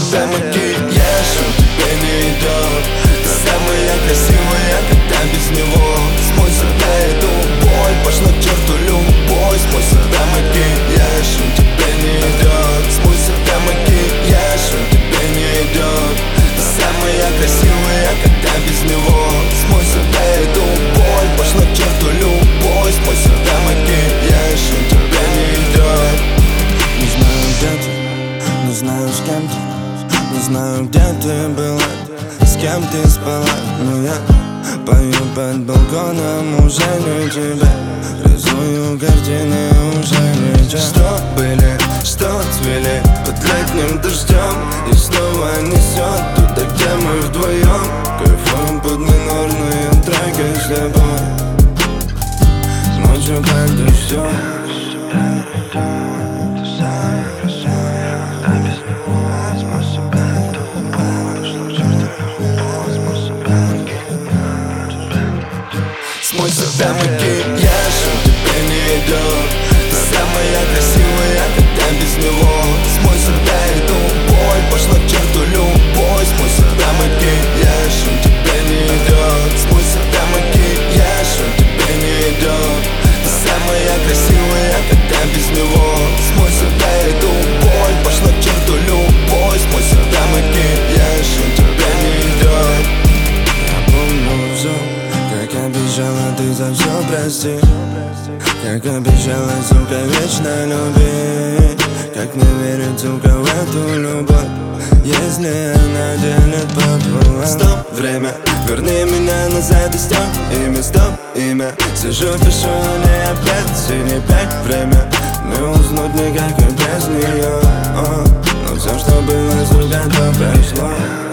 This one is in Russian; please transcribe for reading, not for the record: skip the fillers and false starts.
себя макияж, он тебе не идет. Ты самая красивая, когда без него. Смой себя эту боль, пошла к черту любовь. Смой себя макияж, он тебе не идет. Смой себя макияж, он тебе не идет. Ты самая красивая, когда без него. Смой себя эту боль, пошла к черту любовь. Смой себя макияж, он тебе не идет. Не знаю, где ты, не знаю, с кем ты. Не знаю, где ты была, с кем ты спала. Но я пою под балконом, уже не тебя. Рисую картины, уже не тебя. Что были, что цвели под летним дождем. И снова несет туда, где мы вдвоем. Кайфуем под минорные треки с тобой. Ночью под дождем. Смой себя макияж, он тебе не идет. Ты самая красивая, когда без него. Смой себя эту боль, пошла к черту любовь. Смой себя макияж, он тебе не идет. Смой себя макияж, он тебе не идет. Ты самая красивая, когда без него. Смой себя эту боль, пошла к черту любовь. Смой себя макияж, он тебе не идет. Я помню все, как обещала, ты за все прости. Как обещала, сука, вечно любить. Как не верить, сука, в эту любовь, если она делит пополам. Стоп, время, верни меня назад и стоп имя, стоп имя. Сижу, пишу, не опять, синий пять время. Не уснуть никак и без нее. Но все, что было, сука, то прошло.